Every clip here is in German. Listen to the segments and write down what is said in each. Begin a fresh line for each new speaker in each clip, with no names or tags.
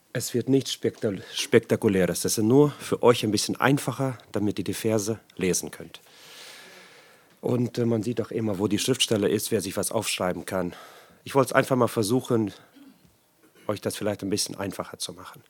Es wird nichts Spektakuläres. Das ist nur für euch ein bisschen einfacher, damit ihr die Verse lesen könnt. Und man sieht auch immer, wo die Schriftstelle ist, wer sich was aufschreiben kann. Ich wollte es einfach mal versuchen, euch das vielleicht ein bisschen einfacher zu machen.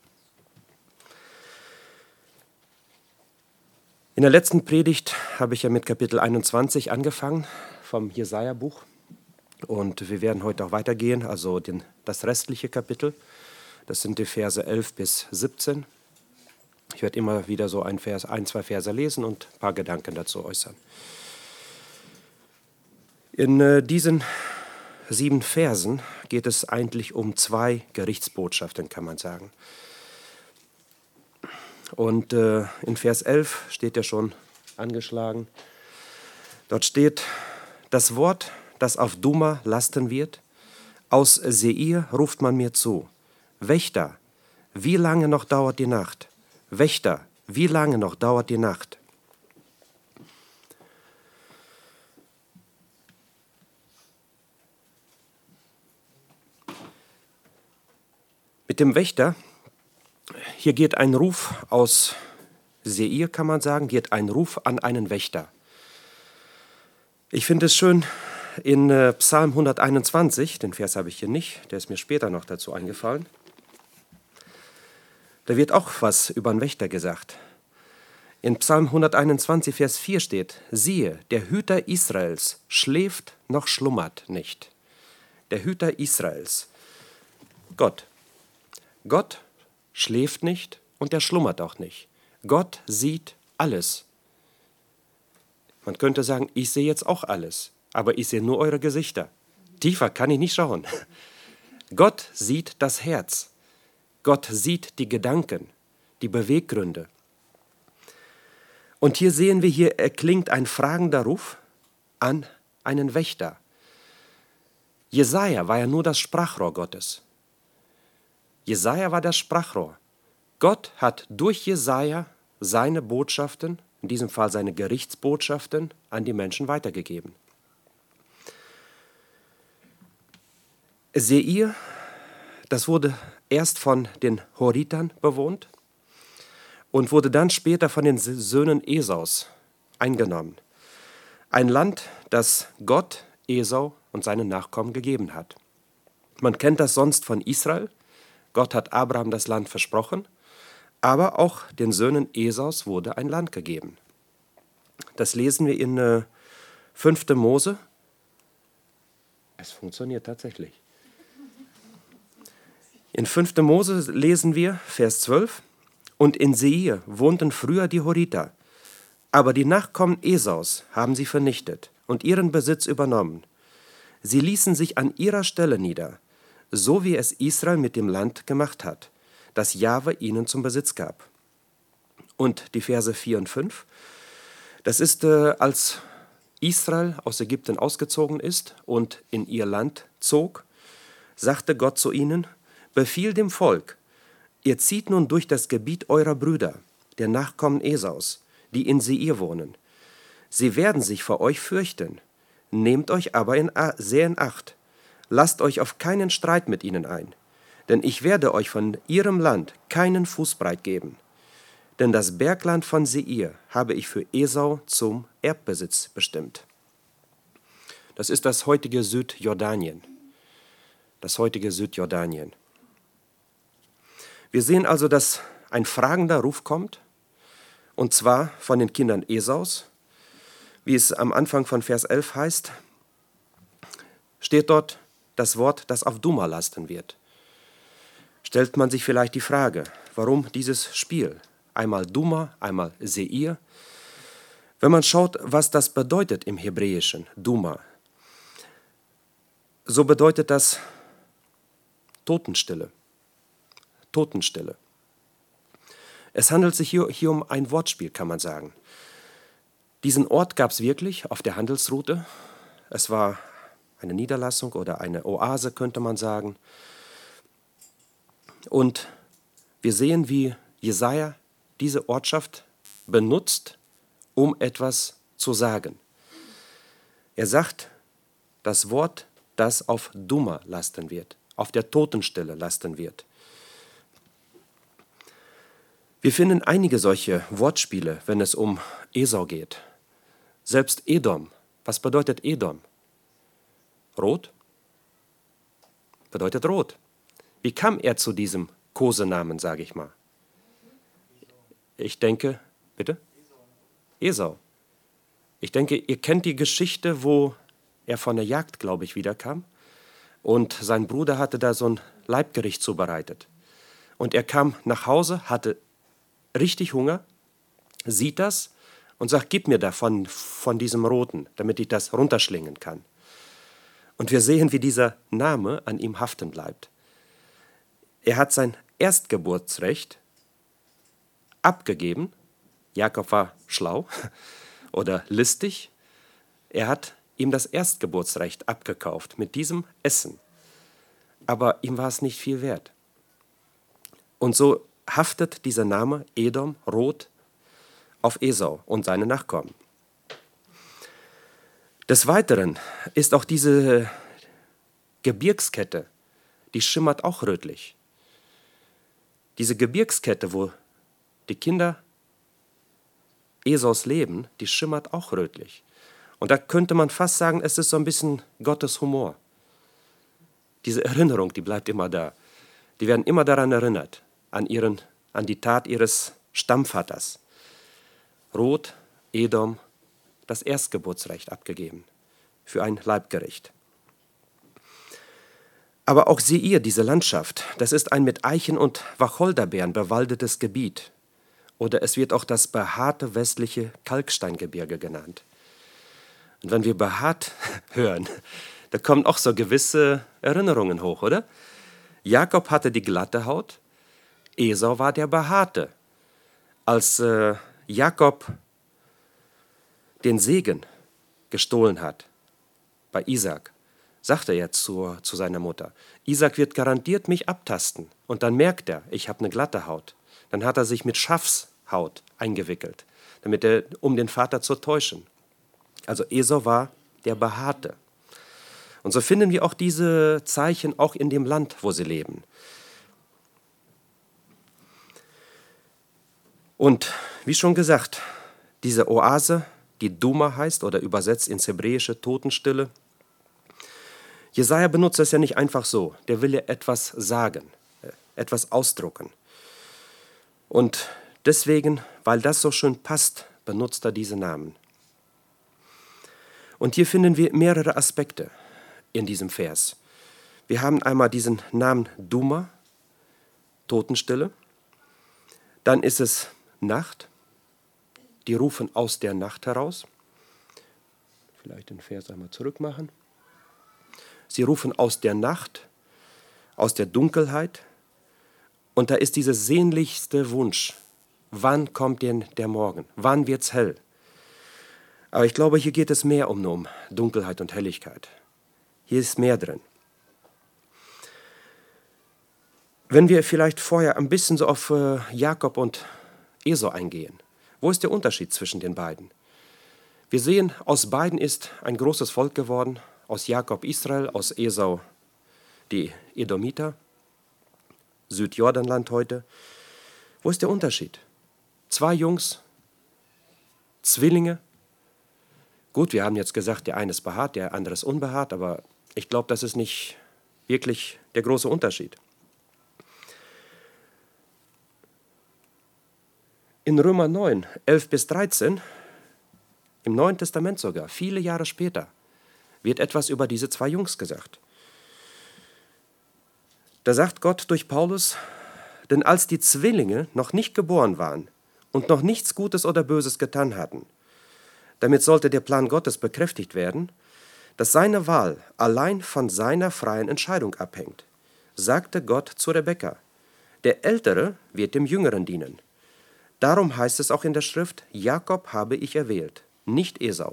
In der letzten Predigt habe ich ja mit Kapitel 21 angefangen vom Jesaja-Buch. Und wir werden heute auch weitergehen, also das restliche Kapitel. Das sind die Verse 11 bis 17. Ich werde immer wieder so ein, zwei Verse lesen und ein paar Gedanken dazu äußern. In diesen 7 Versen geht es eigentlich um 2 Gerichtsbotschaften, kann man sagen. Und in Vers 11 steht ja schon angeschlagen. Dort steht, das Wort, das auf Duma lasten wird, aus Seir ruft man mir zu. Wächter, wie lange noch dauert die Nacht? Wächter, wie lange noch dauert die Nacht? Mit dem Wächter, hier geht ein Ruf aus Seir, kann man sagen, geht ein Ruf an einen Wächter. Ich finde es schön, in Psalm 121, den Vers habe ich hier nicht, der ist mir später noch dazu eingefallen, da wird auch was über einen Wächter gesagt. In Psalm 121, Vers 4 steht, siehe, der Hüter Israels schläft noch schlummert nicht. Der Hüter Israels, Gott. Gott schläft nicht und er schlummert auch nicht. Gott sieht alles. Man könnte sagen, ich sehe jetzt auch alles, aber ich sehe nur eure Gesichter. Tiefer kann ich nicht schauen. Gott sieht das Herz. Gott sieht die Gedanken, die Beweggründe. Und hier sehen wir, hier erklingt ein fragender Ruf an einen Wächter. Jesaja war ja nur das Sprachrohr Gottes. Jesaja war das Sprachrohr. Gott hat durch Jesaja seine Botschaften, in diesem Fall seine Gerichtsbotschaften, an die Menschen weitergegeben. Seir, das wurde erst von den Horitern bewohnt und wurde dann später von den Söhnen Esaus eingenommen. Ein Land, das Gott Esau und seinen Nachkommen gegeben hat. Man kennt das sonst von Israel. Gott hat Abraham das Land versprochen, aber auch den Söhnen Esaus wurde ein Land gegeben. Das lesen wir in 5. Mose. Es funktioniert tatsächlich. In 5. Mose lesen wir, Vers 12, und in Seir wohnten früher die Horiter, aber die Nachkommen Esaus haben sie vernichtet und ihren Besitz übernommen. Sie ließen sich an ihrer Stelle nieder, so wie es Israel mit dem Land gemacht hat, das Jahwe ihnen zum Besitz gab. Und die Verse 4 und 5, das ist, als Israel aus Ägypten ausgezogen ist und in ihr Land zog, sagte Gott zu ihnen, befiehl dem Volk, ihr zieht nun durch das Gebiet eurer Brüder, der Nachkommen Esaus, die in Seir wohnen. Sie werden sich vor euch fürchten, nehmt euch aber sehr in Acht, lasst euch auf keinen Streit mit ihnen ein, denn ich werde euch von ihrem Land keinen Fußbreit geben. Denn das Bergland von Seir habe ich für Esau zum Erbbesitz bestimmt. Das ist das heutige Südjordanien. Das heutige Südjordanien. Wir sehen also, dass ein fragender Ruf kommt, und zwar von den Kindern Esaus. Wie es am Anfang von Vers 11 heißt, steht dort das Wort, das auf Duma lasten wird. Stellt man sich vielleicht die Frage, warum dieses Spiel? Einmal Duma, einmal Seir. Wenn man schaut, was das bedeutet im Hebräischen, Duma, so bedeutet das Totenstille. Totenstille. Es handelt sich hier um ein Wortspiel, kann man sagen. Diesen Ort gab es wirklich auf der Handelsroute. Es war eine Niederlassung oder eine Oase, könnte man sagen. Und wir sehen, wie Jesaja diese Ortschaft benutzt, um etwas zu sagen. Er sagt das Wort, das auf Duma lasten wird, auf der Totenstelle lasten wird. Wir finden einige solche Wortspiele, wenn es um Esau geht. Selbst Edom. Was bedeutet Edom? Rot? Bedeutet rot. Wie kam er zu diesem Kosenamen, sage ich mal? Ich denke, bitte? Esau. Ich denke, ihr kennt die Geschichte, wo er von der Jagd, glaube ich, wiederkam. Und sein Bruder hatte da so ein Leibgericht zubereitet. Und er kam nach Hause, hatte richtig Hunger, sieht das und sagt, gib mir davon von diesem Roten, damit ich das runterschlingen kann. Und wir sehen, wie dieser Name an ihm haften bleibt. Er hat sein Erstgeburtsrecht abgegeben. Jakob war schlau oder listig. Er hat ihm das Erstgeburtsrecht abgekauft mit diesem Essen. Aber ihm war es nicht viel wert. Und so haftet dieser Name Edom, Rot, auf Esau und seine Nachkommen. Des Weiteren ist auch diese Gebirgskette, die schimmert auch rötlich. Diese Gebirgskette, wo die Kinder Esaus leben, die schimmert auch rötlich. Und da könnte man fast sagen, es ist so ein bisschen Gottes Humor. Diese Erinnerung, die bleibt immer da. Die werden immer daran erinnert, an die Tat ihres Stammvaters. Rot, Edom, das Erstgeburtsrecht abgegeben für ein Leibgericht. Aber auch Seir, diese Landschaft, das ist ein mit Eichen und Wacholderbeeren bewaldetes Gebiet. Oder es wird auch das behaarte westliche Kalksteingebirge genannt. Und wenn wir behaart hören, da kommen auch so gewisse Erinnerungen hoch, oder? Jakob hatte die glatte Haut, Esau war der behaarte. Als Jakob den Segen gestohlen hat bei Isaak, sagte er zu seiner Mutter, Isaak wird garantiert mich abtasten. Und dann merkt er, ich habe eine glatte Haut. Dann hat er sich mit Schafshaut eingewickelt, um den Vater zu täuschen. Also Esau war der Behaarte. Und so finden wir auch diese Zeichen auch in dem Land, wo sie leben. Und wie schon gesagt, diese Oase, die Duma heißt oder übersetzt ins Hebräische Totenstille, Jesaja benutzt es ja nicht einfach so. Der will ja etwas sagen, etwas ausdrucken. Und deswegen, weil das so schön passt, benutzt er diese Namen. Und hier finden wir mehrere Aspekte in diesem Vers. Wir haben einmal diesen Namen Duma, Totenstille. Dann ist es Nacht. Die rufen aus der Nacht heraus. Vielleicht den Vers einmal zurückmachen. Sie rufen aus der Nacht, aus der Dunkelheit. Und da ist dieser sehnlichste Wunsch. Wann kommt denn der Morgen? Wann wird's hell? Aber ich glaube, hier geht es mehr um Dunkelheit und Helligkeit. Hier ist mehr drin. Wenn wir vielleicht vorher ein bisschen so auf Jakob und Esau eingehen. Wo ist der Unterschied zwischen den beiden? Wir sehen, aus beiden ist ein großes Volk geworden. Aus Jakob Israel, aus Esau die Edomiter, Südjordanland heute. Wo ist der Unterschied? 2 Jungs, Zwillinge. Gut, wir haben jetzt gesagt, der eine ist behaart, der andere ist unbehaart, aber ich glaube, das ist nicht wirklich der große Unterschied. In Römer 9, 11 bis 13, im Neuen Testament sogar, viele Jahre später, wird etwas über diese 2 Jungs gesagt. Da sagt Gott durch Paulus, denn als die Zwillinge noch nicht geboren waren und noch nichts Gutes oder Böses getan hatten, damit sollte der Plan Gottes bekräftigt werden, dass seine Wahl allein von seiner freien Entscheidung abhängt, sagte Gott zu Rebekka, der Ältere wird dem Jüngeren dienen. Darum heißt es auch in der Schrift, Jakob habe ich erwählt, nicht Esau.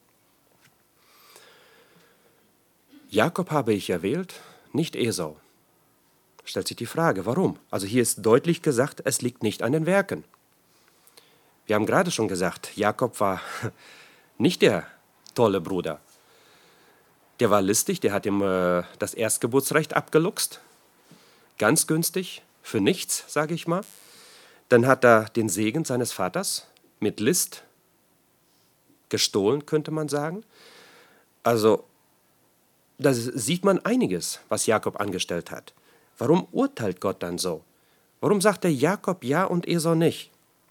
Jakob habe ich erwählt, nicht Esau. Stellt sich die Frage, warum? Also hier ist deutlich gesagt, es liegt nicht an den Werken. Wir haben gerade schon gesagt, Jakob war nicht der tolle Bruder. Der war listig, der hat ihm das Erstgeburtsrecht abgeluchst. Ganz günstig, für nichts, sage ich mal. Dann hat er den Segen seines Vaters mit List gestohlen, könnte man sagen. Also, da sieht man einiges, was Jakob angestellt hat. Warum urteilt Gott dann so? Warum sagt er Jakob ja und Esau nicht?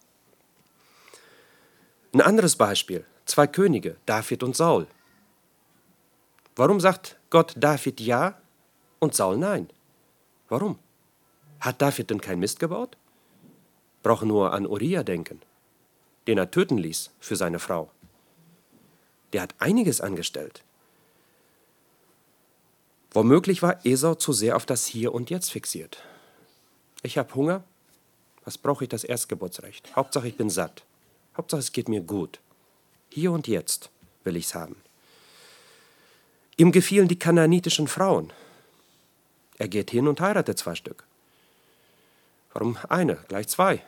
Ein anderes Beispiel, 2 Könige, David und Saul. Warum sagt Gott David ja und Saul nein? Warum? Hat David denn keinen Mist gebaut? Brauche nur an Uriah denken, den er töten ließ für seine Frau. Der hat einiges angestellt. Womöglich war Esau zu sehr auf das Hier und Jetzt fixiert. Ich habe Hunger, was brauche ich das Erstgeburtsrecht? Hauptsache ich bin satt. Hauptsache es geht mir gut. Hier und jetzt will ich's haben. Ihm gefielen die kanaanitischen Frauen. Er geht hin und heiratet 2 Stück. Warum eine, gleich 2?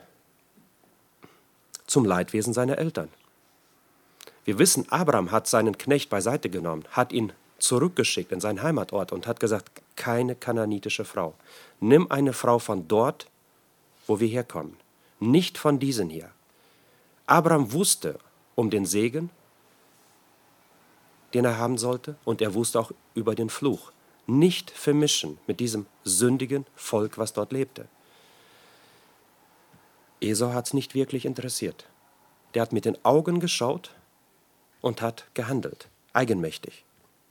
Zum Leidwesen seiner Eltern. Wir wissen, Abraham hat seinen Knecht beiseite genommen, hat ihn zurückgeschickt in seinen Heimatort und hat gesagt, keine kanaanitische Frau. Nimm eine Frau von dort, wo wir herkommen, nicht von diesen hier. Abraham wusste um den Segen, den er haben sollte, und er wusste auch über den Fluch. Nicht vermischen mit diesem sündigen Volk, was dort lebte. Esau hat es nicht wirklich interessiert. Der hat mit den Augen geschaut und hat gehandelt, eigenmächtig.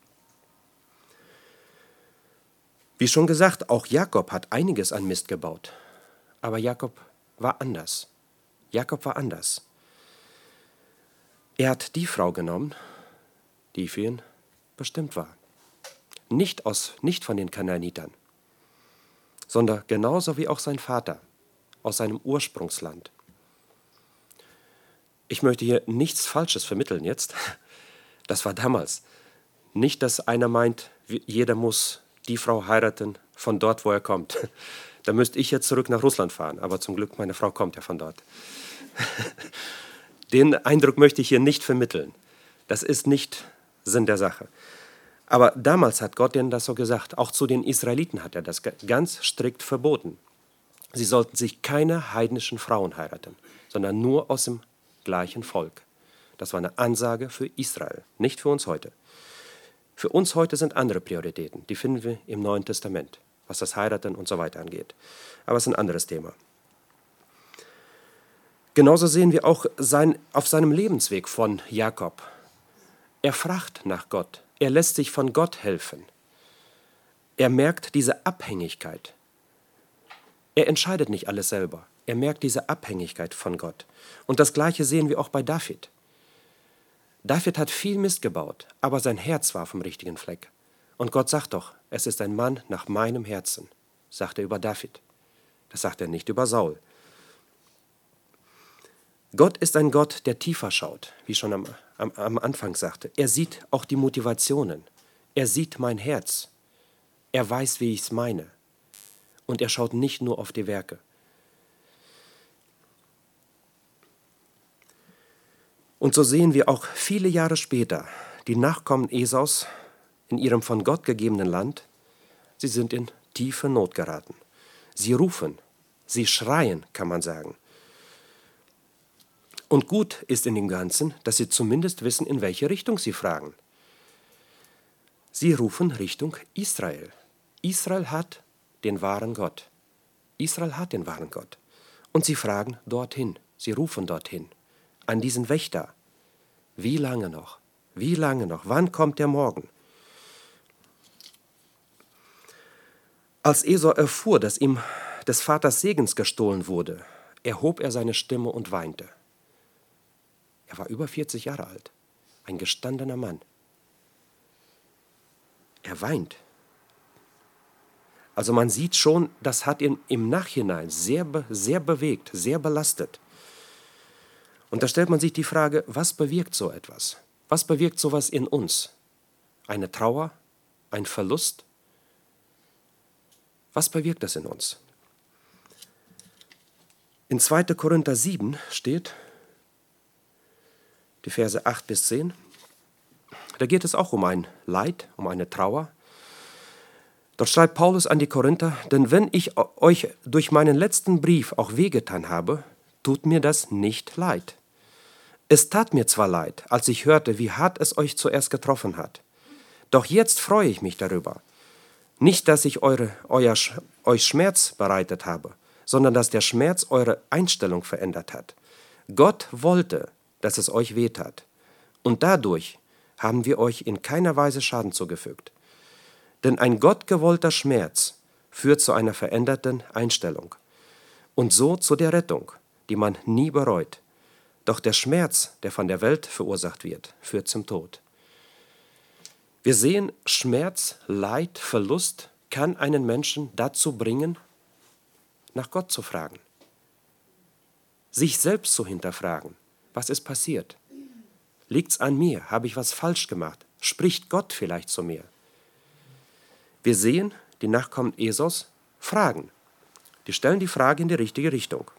Wie schon gesagt, auch Jakob hat einiges an Mist gebaut. Aber Jakob war anders. Jakob war anders. Er hat die Frau genommen, die für ihn bestimmt war. Nicht von den Kanaanitern, sondern genauso wie auch sein Vater aus seinem Ursprungsland. Ich möchte hier nichts Falsches vermitteln jetzt. Das war damals. Nicht, dass einer meint, jeder muss die Frau heiraten von dort, wo er kommt. Da müsste ich jetzt zurück nach Russland fahren, aber zum Glück, meine Frau kommt ja von dort. Den Eindruck möchte ich hier nicht vermitteln. Das ist nicht Sinn der Sache. Aber damals hat Gott denen das so gesagt. Auch zu den Israeliten hat er das ganz strikt verboten. Sie sollten sich keine heidnischen Frauen heiraten, sondern nur aus dem gleichen Volk. Das war eine Ansage für Israel, nicht für uns heute. Für uns heute sind andere Prioritäten, die finden wir im Neuen Testament, was das Heiraten und so weiter angeht. Aber es ist ein anderes Thema. Genauso sehen wir auch auf seinem Lebensweg von Jakob. Er fragt nach Gott, er lässt sich von Gott helfen. Er merkt diese Abhängigkeit. Er entscheidet nicht alles selber. Er merkt diese Abhängigkeit von Gott. Und das Gleiche sehen wir auch bei David. David hat viel Mist gebaut, aber sein Herz war vom richtigen Fleck. Und Gott sagt doch, es ist ein Mann nach meinem Herzen, sagt er über David. Das sagt er nicht über Saul. Gott ist ein Gott, der tiefer schaut, wie ich schon am Anfang sagte. Er sieht auch die Motivationen. Er sieht mein Herz. Er weiß, wie ich es meine. Und er schaut nicht nur auf die Werke. Und so sehen wir auch viele Jahre später die Nachkommen Esaus in ihrem von Gott gegebenen Land. Sie sind in tiefe Not geraten. Sie rufen, sie schreien, kann man sagen. Und gut ist in dem Ganzen, dass sie zumindest wissen, in welche Richtung sie fragen. Sie rufen Richtung Israel. Israel hat den wahren Gott. Israel hat den wahren Gott. Und sie fragen dorthin, sie rufen dorthin, an diesen Wächter. Wie lange noch? Wie lange noch? Wann kommt der Morgen? Als Esau erfuhr, dass ihm des Vaters Segens gestohlen wurde, erhob er seine Stimme und weinte. Er war über 40 Jahre alt, ein gestandener Mann. Er weint. Also man sieht schon, das hat ihn im Nachhinein sehr bewegt, sehr belastet. Und da stellt man sich die Frage, was bewirkt so etwas? Was bewirkt sowas in uns? Eine Trauer? Ein Verlust? Was bewirkt das in uns? In 2. Korinther 7 steht, die Verse 8 bis 10, da geht es auch um ein Leid, um eine Trauer. Dort schreibt Paulus an die Korinther, denn wenn ich euch durch meinen letzten Brief auch wehgetan habe, tut mir das nicht leid. Es tat mir zwar leid, als ich hörte, wie hart es euch zuerst getroffen hat. Doch jetzt freue ich mich darüber. Nicht, dass ich euch Schmerz bereitet habe, sondern dass der Schmerz eure Einstellung verändert hat. Gott wollte, dass es euch wehtat. Und dadurch haben wir euch in keiner Weise Schaden zugefügt. Denn ein gottgewollter Schmerz führt zu einer veränderten Einstellung und so zu der Rettung, die man nie bereut. Doch der Schmerz, der von der Welt verursacht wird, führt zum Tod. Wir sehen, Schmerz, Leid, Verlust kann einen Menschen dazu bringen, nach Gott zu fragen, sich selbst zu hinterfragen. Was ist passiert? Liegt's an mir? Habe ich was falsch gemacht? Spricht Gott vielleicht zu mir? Wir sehen, die Nachkommen Esaus fragen. Die stellen die Frage in die richtige Richtung.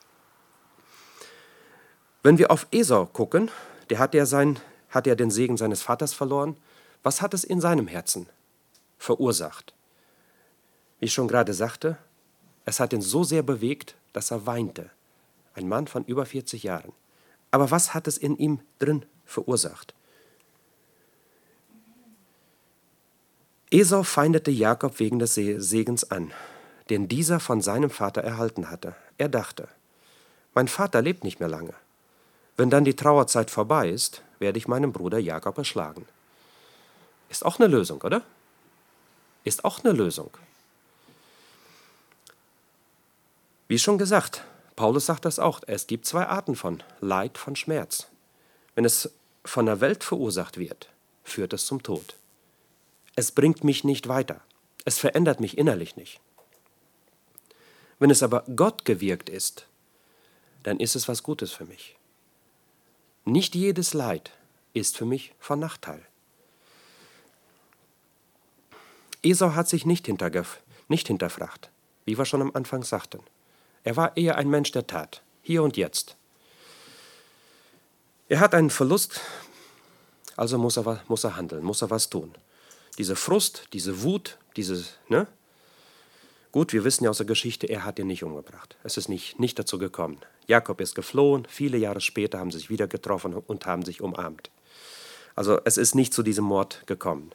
Wenn wir auf Esau gucken, der hat ja den Segen seines Vaters verloren. Was hat es in seinem Herzen verursacht? Wie ich schon gerade sagte, es hat ihn so sehr bewegt, dass er weinte. Ein Mann von über 40 Jahren. Aber was hat es in ihm drin verursacht? Esau feindete Jakob wegen des Segens an, den dieser von seinem Vater erhalten hatte. Er dachte, mein Vater lebt nicht mehr lange. Wenn dann die Trauerzeit vorbei ist, werde ich meinen Bruder Jakob erschlagen. Ist auch eine Lösung, oder? Ist auch eine Lösung. Wie schon gesagt, Paulus sagt das auch, es gibt zwei Arten von Leid, von Schmerz. Wenn es von der Welt verursacht wird, führt es zum Tod. Es bringt mich nicht weiter. Es verändert mich innerlich nicht. Wenn es aber Gott gewirkt ist, dann ist es was Gutes für mich. Nicht jedes Leid ist für mich von Nachteil. Esau hat sich nicht hinterfragt, wie wir schon am Anfang sagten. Er war eher ein Mensch der Tat, hier und jetzt. Er hat einen Verlust, also muss er handeln, muss er was tun. Diese Frust, diese Wut, Gut, wir wissen ja aus der Geschichte, er hat ihn nicht umgebracht. Es ist nicht dazu gekommen. Jakob ist geflohen, viele Jahre später haben sie sich wieder getroffen und haben sich umarmt. Also es ist nicht zu diesem Mord gekommen.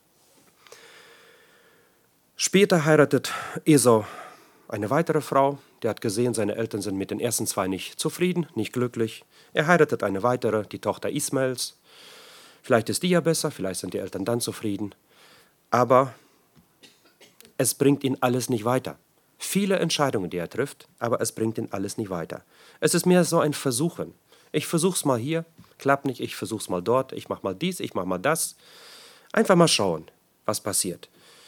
Später heiratet Esau eine weitere Frau. Der hat gesehen, seine Eltern sind mit den ersten zwei nicht zufrieden, nicht glücklich. Er heiratet eine weitere, die Tochter Ismaels. Vielleicht ist die ja besser, vielleicht sind die Eltern dann zufrieden. Aber es bringt ihn alles nicht weiter. Viele Entscheidungen, die er trifft, aber es bringt ihn alles nicht weiter. Es ist mehr so ein Versuchen. Ich versuch's mal hier, klappt nicht, ich versuch's mal dort, ich mach mal dies, ich mach mal das. Einfach mal schauen, was passiert.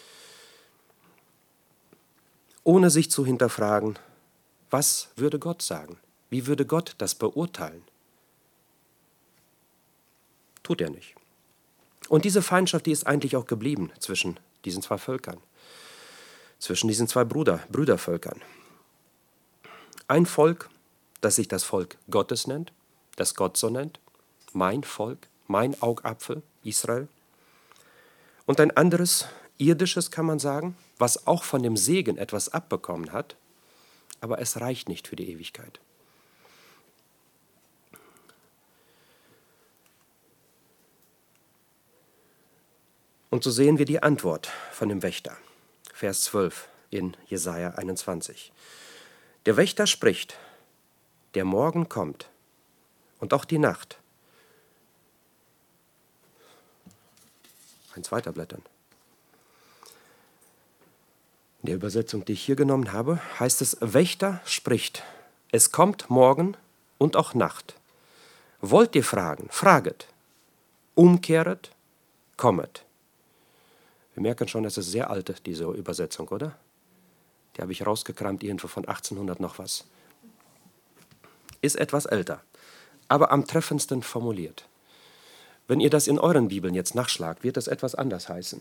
Ohne sich zu hinterfragen, was würde Gott sagen? Wie würde Gott das beurteilen? Tut er nicht. Und diese Feindschaft, die ist eigentlich auch geblieben zwischen diesen zwei Völkern. Zwischen diesen zwei Brüdervölkern. Ein Volk, das sich das Volk Gottes nennt, das Gott so nennt, mein Volk, mein Augapfel, Israel. Und ein anderes, irdisches kann man sagen, was auch von dem Segen etwas abbekommen hat, aber es reicht nicht für die Ewigkeit. Und so sehen wir die Antwort von dem Wächter. Vers 12 in Jesaja 21. Der Wächter spricht, der Morgen kommt und auch die Nacht. Eins weiterblättern. In der Übersetzung, die ich hier genommen habe, heißt es, Wächter spricht, es kommt Morgen und auch Nacht. Wollt ihr fragen, fraget, umkehret, kommet. Wir merken schon, es ist sehr alt, diese Übersetzung, oder? Die habe ich rausgekramt, irgendwo von 1800 noch was. Ist etwas älter, aber am treffendsten formuliert. Wenn ihr das in euren Bibeln jetzt nachschlagt, wird das etwas anders heißen.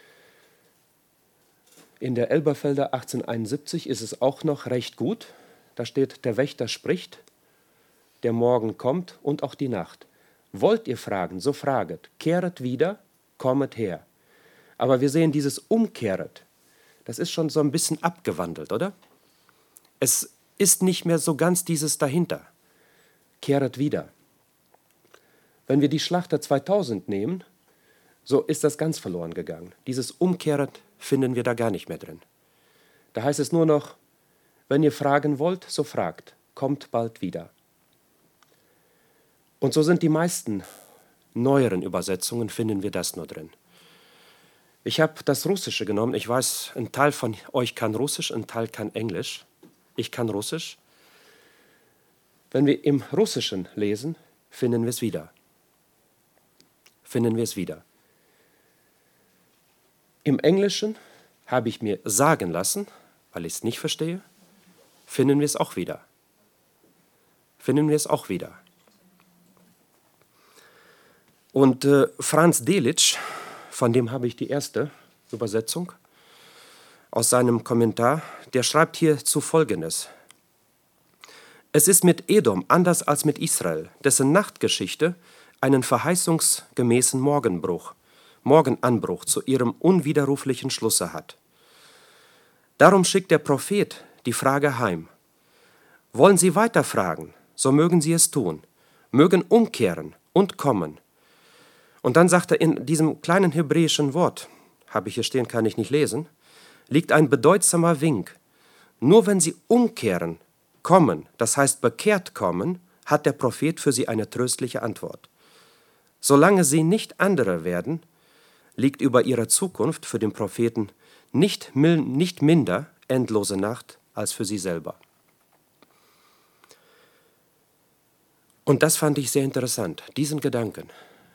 In der Elberfelder 1871 ist es auch noch recht gut. Da steht, der Wächter spricht, der Morgen kommt und auch die Nacht. Wollt ihr fragen, so fraget, kehret wieder, kommet her. Aber wir sehen dieses Umkehret, das ist schon so ein bisschen abgewandelt, oder? Es ist nicht mehr so ganz dieses dahinter. Kehret wieder. Wenn wir die Schlachter 2000 nehmen, so ist das ganz verloren gegangen. Dieses Umkehret finden wir da gar nicht mehr drin. Da heißt es nur noch, wenn ihr fragen wollt, so fragt, kommt bald wieder. Und so sind die meisten neueren Übersetzungen, finden wir das nur drin. Ich habe das Russische genommen. Ich weiß, ein Teil von euch kann Russisch, ein Teil kann Englisch. Ich kann Russisch. Wenn wir im Russischen lesen, finden wir es wieder. Finden wir es wieder. Im Englischen habe ich mir sagen lassen, weil ich es nicht verstehe, finden wir es auch wieder. Finden wir es auch wieder. Und Franz Delitzsch, von dem habe ich die erste Übersetzung, aus seinem Kommentar, der schreibt hierzu Folgendes. Es ist mit Edom anders als mit Israel, dessen Nachtgeschichte einen verheißungsgemäßen Morgenanbruch zu ihrem unwiderruflichen Schlusse hat. Darum schickt der Prophet die Frage heim. Wollen Sie weiterfragen, so mögen Sie es tun, mögen umkehren und kommen. Und dann sagt er, in diesem kleinen hebräischen Wort, habe ich hier stehen, kann ich nicht lesen, liegt ein bedeutsamer Wink. Nur wenn Sie umkehren, kommen, das heißt bekehrt kommen, hat der Prophet für sie eine tröstliche Antwort. Solange sie nicht andere werden, liegt über ihrer Zukunft für den Propheten nicht minder endlose Nacht als für sie selber. Und das fand ich sehr interessant, diesen Gedanken.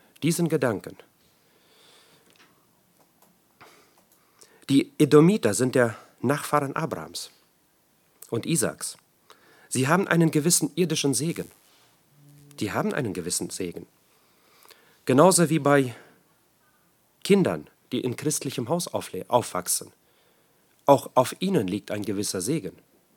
Die Edomiter sind der Nachfahren Abrahams und Isaaks. Sie haben einen gewissen irdischen Segen. Die haben einen gewissen Segen. Genauso wie bei Kindern, die in christlichem Haus aufwachsen. Auch auf ihnen liegt ein gewisser Segen.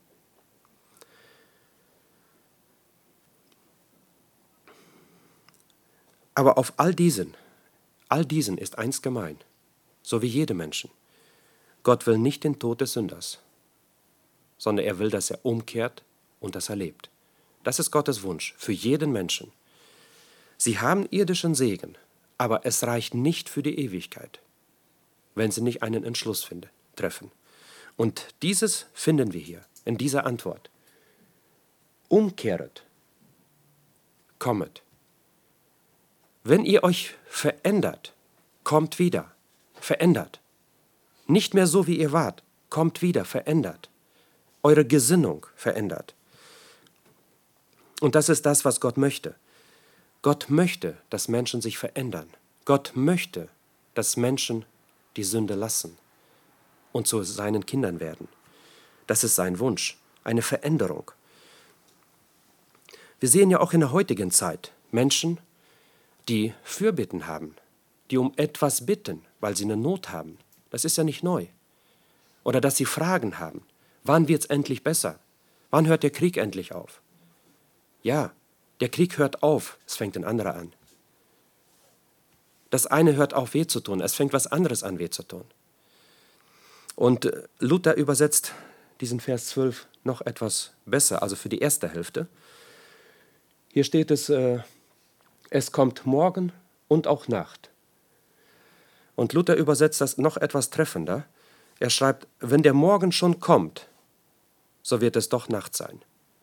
Aber auf all diesen ist eins gemein, so wie jedem Menschen. Gott will nicht den Tod des Sünders, sondern er will, dass er umkehrt und dass er lebt. Das ist Gottes Wunsch für jeden Menschen. Sie haben irdischen Segen, aber es reicht nicht für die Ewigkeit, wenn sie nicht einen Entschluss treffen. Und dieses finden wir hier in dieser Antwort. Umkehret, kommet. Wenn ihr euch verändert, kommt wieder, verändert. Nicht mehr so, wie ihr wart, kommt wieder, verändert. Eure Gesinnung verändert. Und das ist das, was Gott möchte. Gott möchte, dass Menschen sich verändern. Gott möchte, dass Menschen die Sünde lassen und zu seinen Kindern werden. Das ist sein Wunsch, eine Veränderung. Wir sehen ja auch in der heutigen Zeit Menschen, die Fürbitten haben, die um etwas bitten, weil sie eine Not haben. Das ist ja nicht neu. Oder dass sie Fragen haben. Wann wird es endlich besser? Wann hört der Krieg endlich auf? Ja, der Krieg hört auf, es fängt ein anderer an. Das eine hört auf, weh zu tun, es fängt was anderes an, weh zu tun. Und Luther übersetzt diesen Vers 12 noch etwas besser, also für die erste Hälfte. Hier steht es, es kommt Morgen und auch Nacht. Und Luther übersetzt das noch etwas treffender. Er schreibt, wenn der Morgen schon kommt, so wird es doch Nacht sein.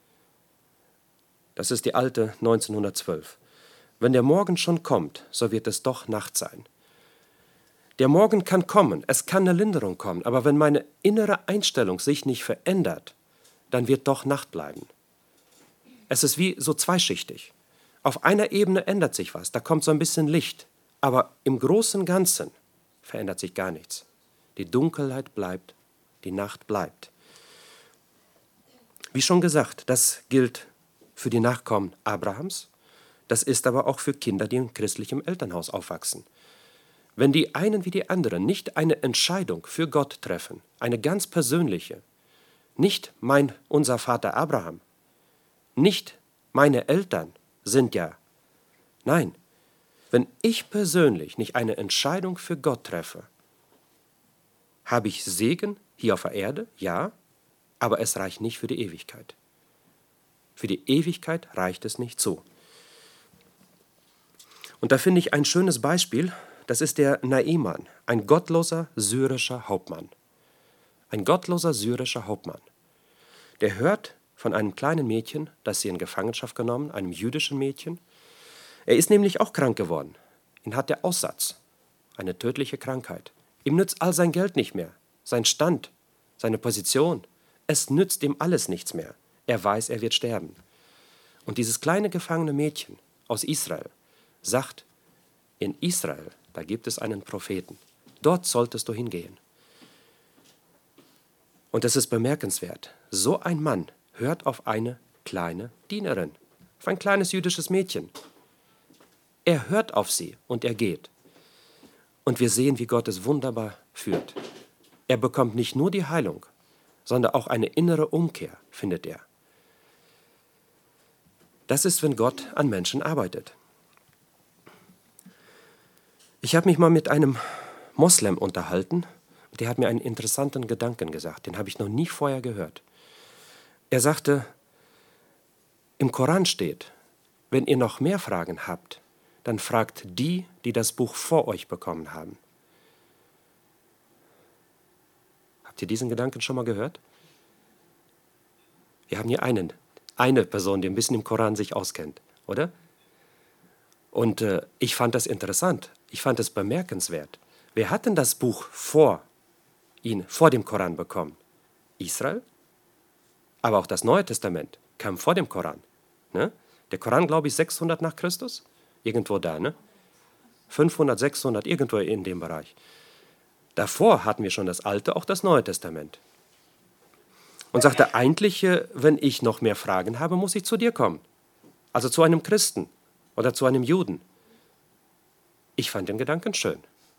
Das ist die alte 1912. Wenn der Morgen schon kommt, so wird es doch Nacht sein. Der Morgen kann kommen, es kann eine Linderung kommen, aber wenn meine innere Einstellung sich nicht verändert, dann wird doch Nacht bleiben. Es ist wie so zweischichtig. Auf einer Ebene ändert sich was, da kommt so ein bisschen Licht, aber im Großen und Ganzen verändert sich gar nichts. Die Dunkelheit bleibt, die Nacht bleibt. Wie schon gesagt, das gilt für die Nachkommen Abrahams, das ist aber auch für Kinder, die in christlichem Elternhaus aufwachsen. Wenn die einen wie die anderen nicht eine Entscheidung für Gott treffen, eine ganz persönliche, nicht unser Vater Abraham, nicht meine Eltern sind ja, nein, wenn ich persönlich nicht eine Entscheidung für Gott treffe, habe ich Segen hier auf der Erde, ja, aber es reicht nicht für die Ewigkeit. Für die Ewigkeit reicht es nicht so. Und da finde ich ein schönes Beispiel, das ist der Naaman, ein gottloser syrischer Hauptmann. Ein gottloser syrischer Hauptmann. Der hört von einem kleinen Mädchen, das sie in Gefangenschaft genommen, einem jüdischen Mädchen. Er ist nämlich auch krank geworden. Ihn hat der Aussatz, eine tödliche Krankheit. Ihm nützt all sein Geld nicht mehr, sein Stand, seine Position. Es nützt ihm alles nichts mehr. Er weiß, er wird sterben. Und dieses kleine gefangene Mädchen aus Israel sagt, in Israel, da gibt es einen Propheten. Dort solltest du hingehen. Und es ist bemerkenswert, so ein Mann hört auf eine kleine Dienerin, auf ein kleines jüdisches Mädchen. Er hört auf sie und er geht. Und wir sehen, wie Gott es wunderbar führt. Er bekommt nicht nur die Heilung, sondern auch eine innere Umkehr, findet er. Das ist, wenn Gott an Menschen arbeitet. Ich habe mich mal mit einem Moslem unterhalten, der hat mir einen interessanten Gedanken gesagt, den habe ich noch nie vorher gehört. Er sagte, im Koran steht, wenn ihr noch mehr Fragen habt, dann fragt die, die das Buch vor euch bekommen haben. Habt ihr diesen Gedanken schon mal gehört? Wir haben hier eine Person, die ein bisschen im Koran sich auskennt, oder? Und ich fand das interessant, ich fand es bemerkenswert. Wer hat denn das Buch vor dem Koran bekommen? Israel? Aber auch das Neue Testament kam vor dem Koran. Ne? Der Koran, glaube ich, 600 nach Christus? Irgendwo da, ne? 500, 600, irgendwo in dem Bereich. Davor hatten wir schon das Alte, auch das Neue Testament. Und sagte, eigentlich, wenn ich noch mehr Fragen habe, muss ich zu dir kommen. Also zu einem Christen oder zu einem Juden. Ich fand den Gedanken schön.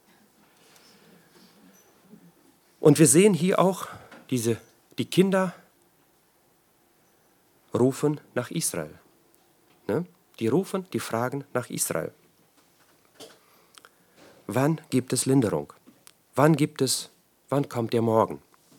Und wir sehen hier auch, die Kinder rufen nach Israel. Ne? Die fragen nach Israel. Wann gibt es Linderung? Wann kommt der Morgen?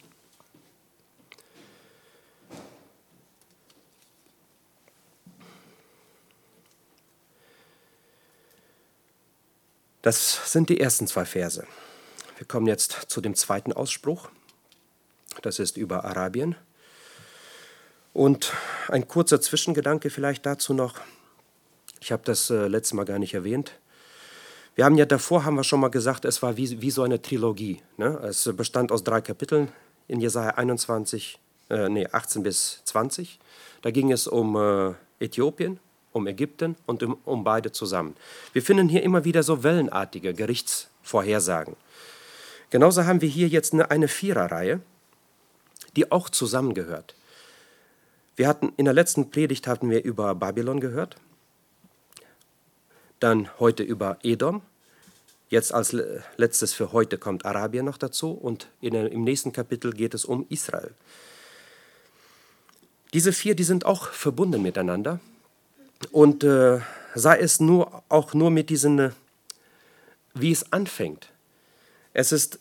Das sind die ersten 2 Verse. Wir kommen jetzt zu dem zweiten Ausspruch. Das ist über Arabien. Und ein kurzer Zwischengedanke vielleicht dazu noch. Ich habe das letztes Mal gar nicht erwähnt. Wir haben ja davor, haben wir schon mal gesagt, es war wie so eine Trilogie. Ne? Es bestand aus 3 Kapiteln in Jesaja 18 bis 20. Da ging es um Äthiopien, um Ägypten und um beide zusammen. Wir finden hier immer wieder so wellenartige Gerichtsvorhersagen. Genauso haben wir hier jetzt eine 4er-Reihe, die auch zusammengehört. In der letzten Predigt hatten wir über Babylon gehört, dann heute über Edom, jetzt als letztes für heute kommt Arabien noch dazu und im nächsten Kapitel geht es um Israel. Diese 4, die sind auch verbunden miteinander und sei es auch nur mit diesen, wie es anfängt. Es ist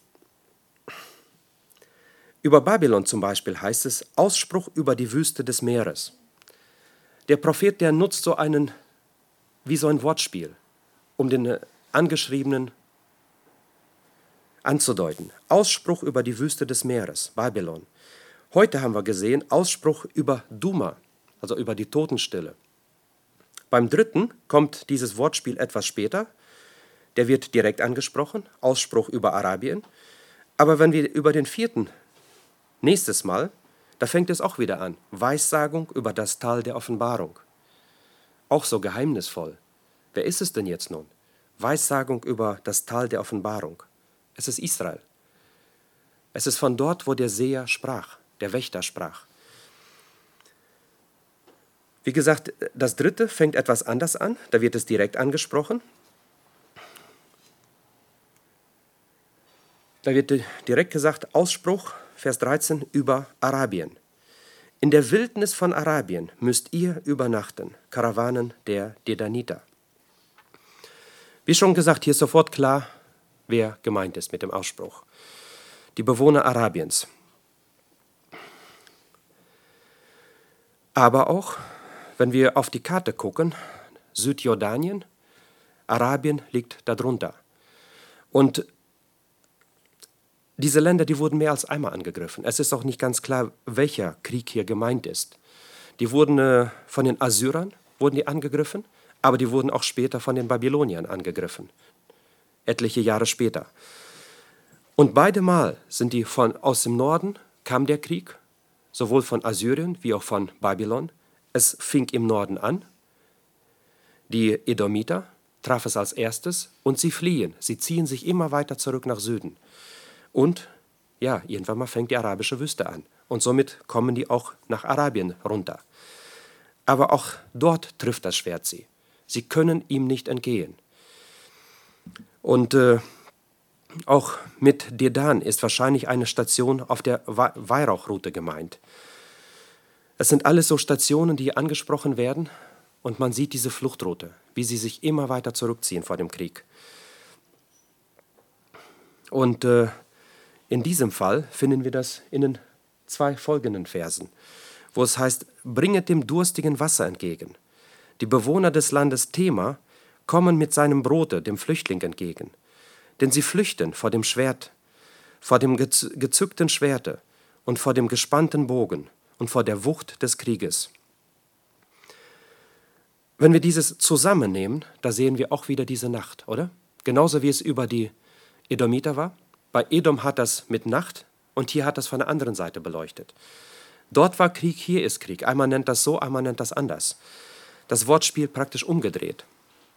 über Babylon zum Beispiel heißt es, Ausspruch über die Wüste des Meeres. Der Prophet, der nutzt wie so ein Wortspiel, um den Angeschriebenen anzudeuten. Ausspruch über die Wüste des Meeres, Babylon. Heute haben wir gesehen, Ausspruch über Duma, also über die Totenstille. Beim 3. kommt dieses Wortspiel etwas später, der wird direkt angesprochen, Ausspruch über Arabien. Aber wenn wir über den 4. nächstes Mal, da fängt es auch wieder an. Weissagung über das Tal der Offenbarung. Auch so geheimnisvoll. Wer ist es denn jetzt nun? Weissagung über das Tal der Offenbarung. Es ist Israel. Es ist von dort, wo der Seher sprach, der Wächter sprach. Wie gesagt, das 3. fängt etwas anders an. Da wird es direkt angesprochen. Da wird direkt gesagt, Ausspruch, Vers 13, über Arabien. In der Wildnis von Arabien müsst ihr übernachten, Karawanen der Dedaniter. Wie schon gesagt, hier ist sofort klar, wer gemeint ist mit dem Ausspruch. die Bewohner Arabiens. Aber auch, wenn wir auf die Karte gucken, Südjordanien, Arabien liegt darunter. Und diese Länder, die wurden mehr als einmal angegriffen. Es ist auch nicht ganz klar, welcher Krieg hier gemeint ist. Die wurden von den Assyrern wurden die angegriffen, aber die wurden auch später von den Babyloniern angegriffen, etliche Jahre später. Und beide Mal sind die aus dem Norden, kam der Krieg, sowohl von Assyrien wie auch von Babylon. Es fing im Norden an. Die Edomiter traf es als erstes und sie fliehen. Sie ziehen sich immer weiter zurück nach Süden. Und ja, irgendwann mal fängt die arabische Wüste an. Und somit kommen die auch nach Arabien runter. Aber auch dort trifft das Schwert sie. Sie können ihm nicht entgehen. Und auch mit Dedan ist wahrscheinlich eine Station auf der Weihrauchroute gemeint. Es sind alles so Stationen, die angesprochen werden und man sieht diese Fluchtroute, wie sie sich immer weiter zurückziehen vor dem Krieg. Und in diesem Fall finden wir das in den 2 folgenden Versen, wo es heißt, bringet dem Durstigen Wasser entgegen. Die Bewohner des Landes Tema kommen mit seinem Brote dem Flüchtling entgegen. Denn sie flüchten vor dem Schwert, vor dem gezückten Schwerte und vor dem gespannten Bogen und vor der Wucht des Krieges. Wenn wir dieses zusammennehmen, da sehen wir auch wieder diese Nacht, oder? Genauso wie es über die Edomiter war. Bei Edom hat das mit Nacht und hier hat das von der anderen Seite beleuchtet. Dort war Krieg, hier ist Krieg. Einmal nennt das so, einmal nennt das anders. Das Wortspiel praktisch umgedreht.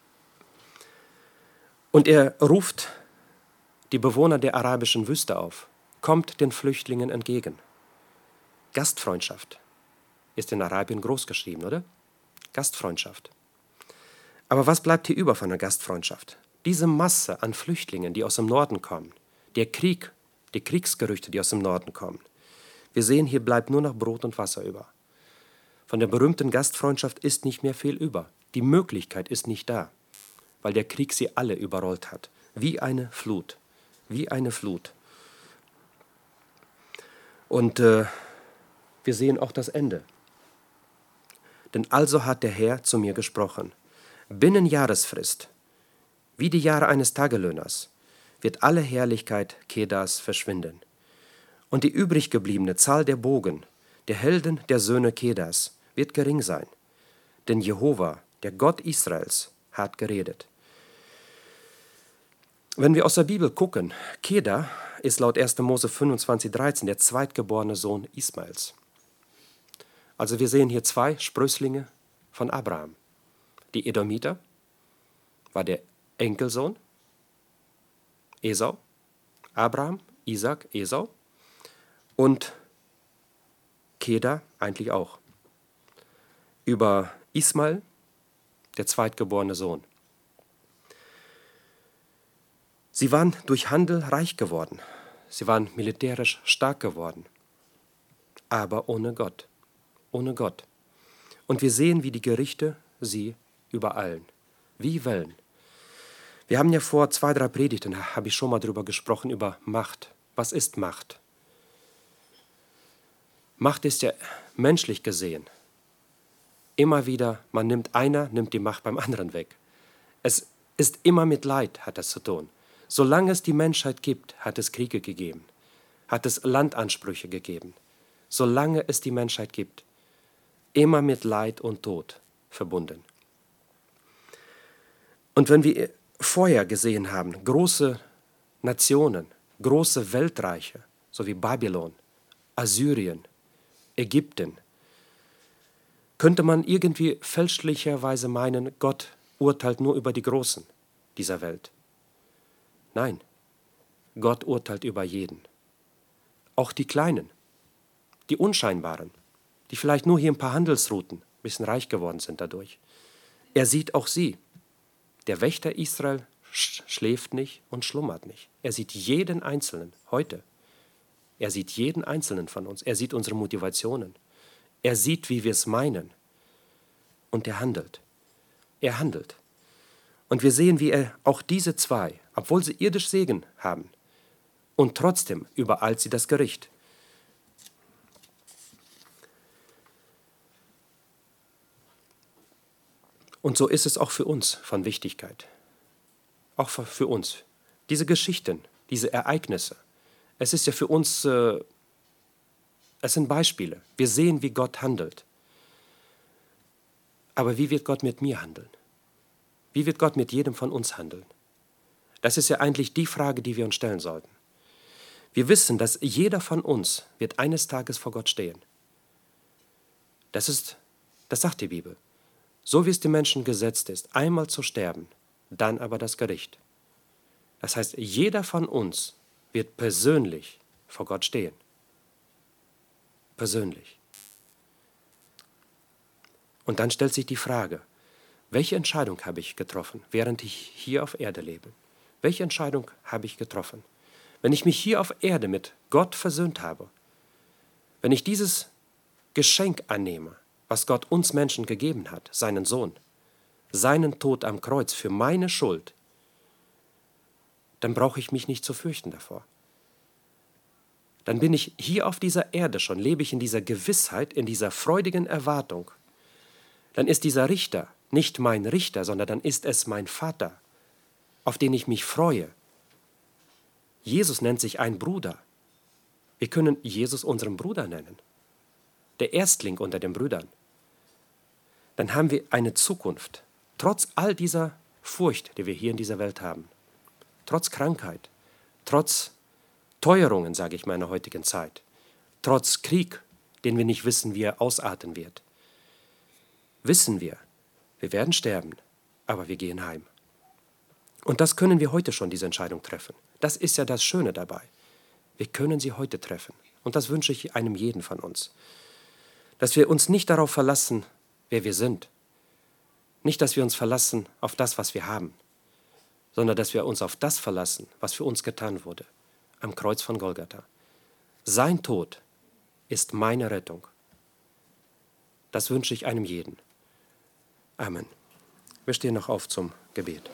Und er ruft die Bewohner der arabischen Wüste auf. Kommt den Flüchtlingen entgegen. Gastfreundschaft ist in Arabien großgeschrieben, oder? Gastfreundschaft. Aber was bleibt hier über von der Gastfreundschaft? Diese Masse an Flüchtlingen, die aus dem Norden kommen, der Krieg, die Kriegsgerüchte, die aus dem Norden kommen. Wir sehen, hier bleibt nur noch Brot und Wasser über. Von der berühmten Gastfreundschaft ist nicht mehr viel über. Die Möglichkeit ist nicht da, weil der Krieg sie alle überrollt hat. Wie eine Flut. Wie eine Flut. Und wir sehen auch das Ende. Denn also hat der Herr zu mir gesprochen. Binnen Jahresfrist, wie die Jahre eines Tagelöhners, wird alle Herrlichkeit Kedars verschwinden. Und die übrig gebliebene Zahl der Bogen, der Helden der Söhne Kedars, wird gering sein. Denn Jehova, der Gott Israels, hat geredet. Wenn wir aus der Bibel gucken, Kedar ist laut 1. Mose 25,13 der zweitgeborene Sohn Ismaels. Also wir sehen hier 2 Sprösslinge von Abraham. Die Edomiter war der Enkelsohn, Esau, Abraham, Isaac, Esau und Kedar eigentlich auch. Über Ismael, der zweitgeborene Sohn. Sie waren durch Handel reich geworden. Sie waren militärisch stark geworden. Aber ohne Gott. Ohne Gott. Und wir sehen, wie die Gerichte sie übereilen. Wie Wellen. Wir haben ja vor 2, 3 Predigten, habe ich schon mal darüber gesprochen, über Macht. Was ist Macht? Macht ist ja menschlich gesehen. Immer wieder, einer nimmt die Macht beim anderen weg. Es ist immer mit Leid, hat das zu tun. Solange es die Menschheit gibt, hat es Kriege gegeben, hat es Landansprüche gegeben. Solange es die Menschheit gibt, immer mit Leid und Tod verbunden. Und wenn wir vorher gesehen haben, große Nationen, große Weltreiche, so wie Babylon, Assyrien, Ägypten, könnte man irgendwie fälschlicherweise meinen, Gott urteilt nur über die Großen dieser Welt. Nein, Gott urteilt über jeden. Auch die Kleinen, die Unscheinbaren, die vielleicht nur hier ein paar Handelsrouten ein bisschen reich geworden sind dadurch. Er sieht auch sie. Der Wächter Israel schläft nicht und schlummert nicht. Er sieht jeden Einzelnen heute. Er sieht jeden Einzelnen von uns. Er sieht unsere Motivationen. Er sieht, wie wir es meinen. Und er handelt. Er handelt. Und wir sehen, wie er auch diese 2, obwohl sie irdisch Segen haben, Und trotzdem übereilt sie das Gericht. Und so ist es auch für uns von Wichtigkeit. Auch für uns. Diese Geschichten, diese Ereignisse. Es ist ja für uns, es sind Beispiele. Wir sehen, wie Gott handelt. Aber wie wird Gott mit mir handeln? Wie wird Gott mit jedem von uns handeln? Das ist ja eigentlich die Frage, die wir uns stellen sollten. Wir wissen, dass jeder von uns wird eines Tages vor Gott stehen. Das sagt die Bibel. So wie es dem Menschen gesetzt ist, einmal zu sterben, dann aber das Gericht. Das heißt, jeder von uns wird persönlich vor Gott stehen. Persönlich. Und dann stellt sich die Frage, welche Entscheidung habe ich getroffen, während ich hier auf Erde lebe? Welche Entscheidung habe ich getroffen? Wenn ich mich hier auf Erde mit Gott versöhnt habe, wenn ich dieses Geschenk annehme, was Gott uns Menschen gegeben hat, seinen Sohn, seinen Tod am Kreuz für meine Schuld, dann brauche ich mich nicht zu fürchten davor. Dann bin ich hier auf dieser Erde schon, lebe ich in dieser Gewissheit, in dieser freudigen Erwartung. Dann ist dieser Richter nicht mein Richter, sondern dann ist es mein Vater, auf den ich mich freue. Jesus nennt sich ein Bruder. Wir können Jesus unseren Bruder nennen. Der Erstling unter den Brüdern. Dann haben wir eine Zukunft, trotz all dieser Furcht, die wir hier in dieser Welt haben. Trotz Krankheit, trotz Teuerungen, sage ich mal in der heutigen Zeit, trotz Krieg, den wir nicht wissen, wie er ausarten wird. Wissen wir werden sterben, aber wir gehen heim. Und das können wir heute schon, diese Entscheidung treffen. Das ist ja das Schöne dabei. Wir können sie heute treffen. Und das wünsche ich einem jeden von uns. Dass wir uns nicht darauf verlassen, wer wir sind. Nicht, dass wir uns verlassen auf das, was wir haben, sondern dass wir uns auf das verlassen, was für uns getan wurde, am Kreuz von Golgatha. Sein Tod ist meine Rettung. Das wünsche ich einem jeden. Amen. Wir stehen noch auf zum Gebet.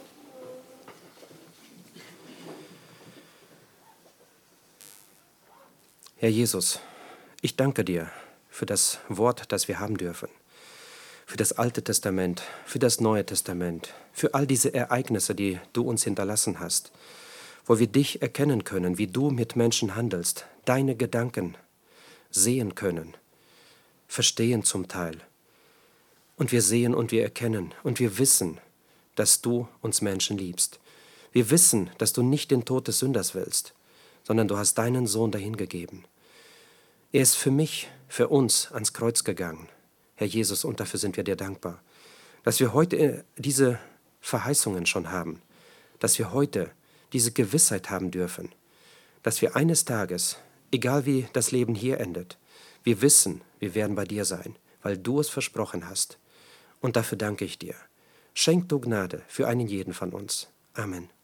Herr Jesus, ich danke dir für das Wort, das wir haben dürfen, für das Alte Testament, für das Neue Testament, für all diese Ereignisse, die du uns hinterlassen hast, wo wir dich erkennen können, wie du mit Menschen handelst, deine Gedanken sehen können, verstehen zum Teil. Und wir sehen und wir erkennen und wir wissen, dass du uns Menschen liebst. Wir wissen, dass du nicht den Tod des Sünders willst, sondern du hast deinen Sohn dahingegeben. Er ist für mich, für uns ans Kreuz gegangen, Herr Jesus, und dafür sind wir dir dankbar, dass wir heute diese Verheißungen schon haben, dass wir heute diese Gewissheit haben dürfen, dass wir eines Tages, egal wie das Leben hier endet, wir wissen, wir werden bei dir sein, weil du es versprochen hast. Und dafür danke ich dir. Schenk du Gnade für einen jeden von uns. Amen.